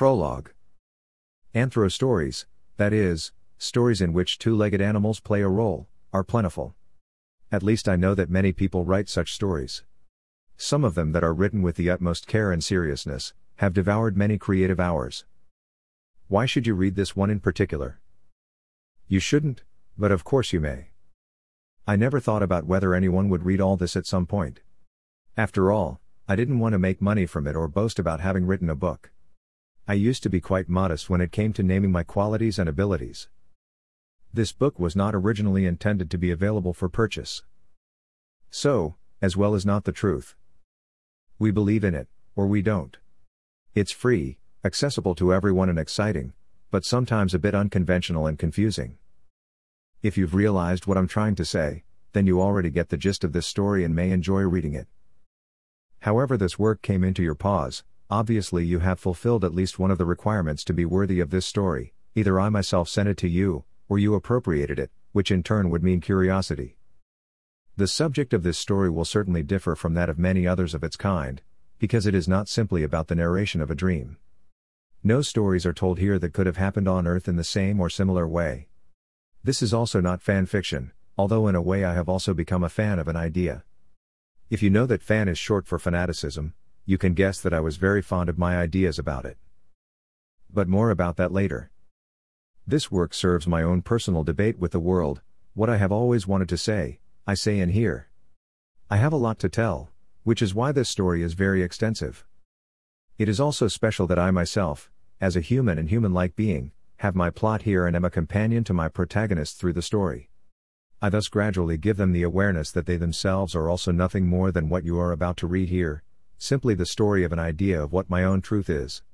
Prologue. Anthro stories, that is, stories in which two-legged animals play a role, are plentiful. At least I know that many people write such stories. Some of them that are written with the utmost care and seriousness, have devoured many creative hours. Why should you read this one in particular? You shouldn't, but of course you may. I never thought about whether anyone would read all this at some point. After all, I didn't want to make money from it or boast about having written a book. I used to be quite modest when it came to naming my qualities and abilities. This book was not originally intended to be available for purchase. So, as well as not the truth. We believe in it, or we don't. It's free, accessible to everyone and exciting, but sometimes a bit unconventional and confusing. If you've realized what I'm trying to say, then you already get the gist of this story and may enjoy reading it. However this work came into your paws, obviously you have fulfilled at least one of the requirements to be worthy of this story. Either I myself sent it to you, or you appropriated it, which in turn would mean curiosity. The subject of this story will certainly differ from that of many others of its kind, because it is not simply about the narration of a dream. No stories are told here that could have happened on Earth in the same or similar way. This is also not fan fiction, although in a way I have also become a fan of an idea. If you know that fan is short for fanaticism, you can guess that I was very fond of my ideas about it. But more about that later. This work serves my own personal debate with the world. What I have always wanted to say, I say in here. I have a lot to tell, which is why this story is very extensive. It is also special that I myself, as a human and human-like being, have my plot here and am a companion to my protagonists through the story. I thus gradually give them the awareness that they themselves are also nothing more than what you are about to read here, simply the story of an idea of what my own truth is.